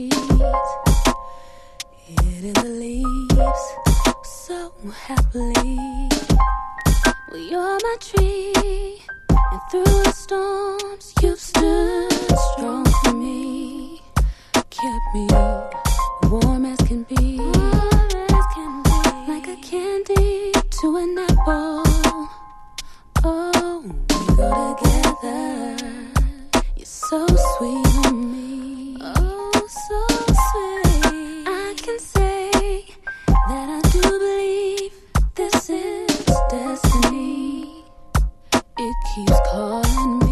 hidden the leaves so happily. Well, you're my tree, and through the storms you've stood strong for me. Kept me warm as can be, like a candy to an apple. Oh, we go together. You're so sweet on me. Oh, so sweet. I can say that I do believe this is destiny. It keeps calling me.